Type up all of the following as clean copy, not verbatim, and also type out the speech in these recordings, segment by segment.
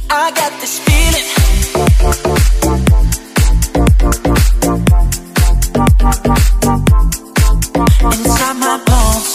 I got this feeling inside my bones.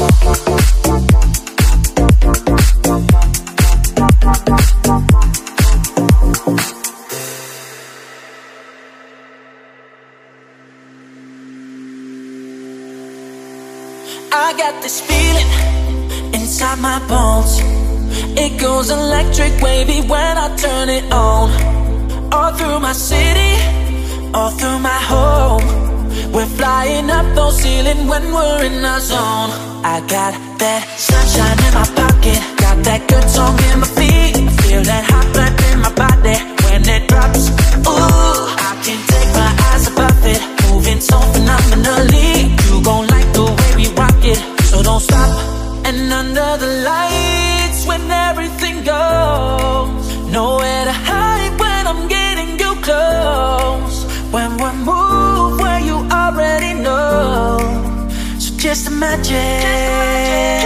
I got this feeling inside my bones. It goes electric wavy when I turn it on. All through my city, all through my home. We're flying up those ceilings when we're in our zone. I got that sunshine in my pocket, got that good song in my feet. Feel that hot blood in my body when it drops. Ooh, I can't take my eyes above it, moving so phenomenally. You gon' like the way we rock it, so don't stop. And under the lights, when everything goes, nowhere to hide when I'm getting you close. When we move where you already know, so just imagine.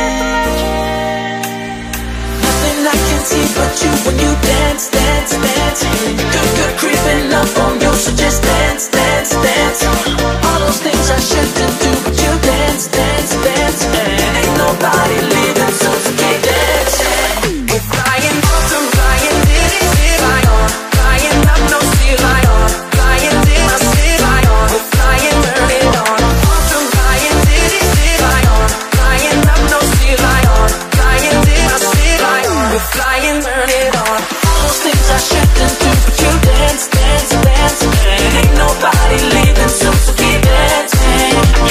Nothing I can see but you when you dance, dance, dance. Good, good creeping up on you, so just dance, dance, dance. All those things I shouldn't do, but you dance, dance, dance. And ain't nobody leaving, so keep dancing. We're flying up to flying, did it, fly on. Flying up, no sea lion. Flying, did I see lion? We're flying, turn it on. Up to flying, did it, fly on. Flying up, no sea lion. Flying, did I see lion? We're flying, turn it on. All those things I shouldn't do, but you dance, dance, dance. And ain't nobody leaving, so keep dancing.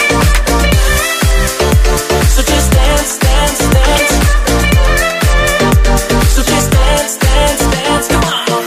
So just dance, dance, dance. So just dance, dance, dance. Come on.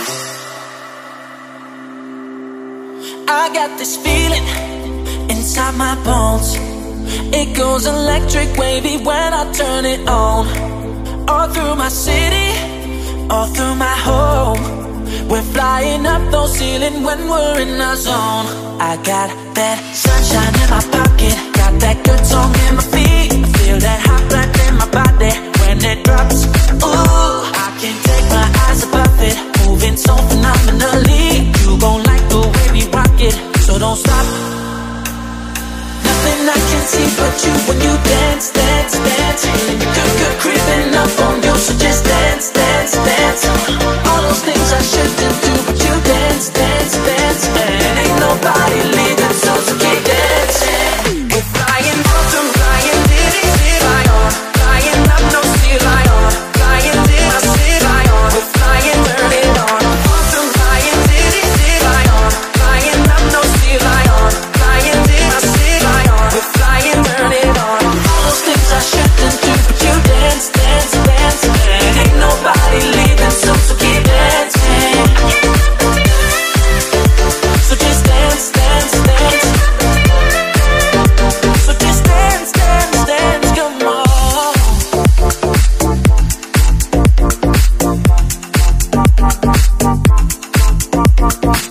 I got this feeling inside my bones. It goes electric wavy when I turn it on. All through my city, all through my home. We're flying up those ceilings when we're in our zone. I got that sunshine in my pocket, got that good song in my feet. Feel that hot blood in my body when it drops. Ooh, I can't take my eyes above it, moving so phenomenally. You gon' like the way we rock it, so don't stop. Nothing I can see but you when you dance, dance, dance. Good, good creeping up on you, so just dance, dance, dance. All those things I shouldn't do, but you dance, dance, dance. And ain't nobody leaving, so keep dancing. We're flying up to flying, did it, fly on. Flying up, no sea lion. Flying, did I see lion? We're flying, turn it on. Up to flying, did it, fly on. Flying up, no sea lion. Flying, did I see lion? We're flying, turn it on. All those things I shouldn't do, but you dance, dance, dance. And ain't nobody leaving, so keep dancing. So just dance, dance, dance. So just dance, dance, dance. Come on.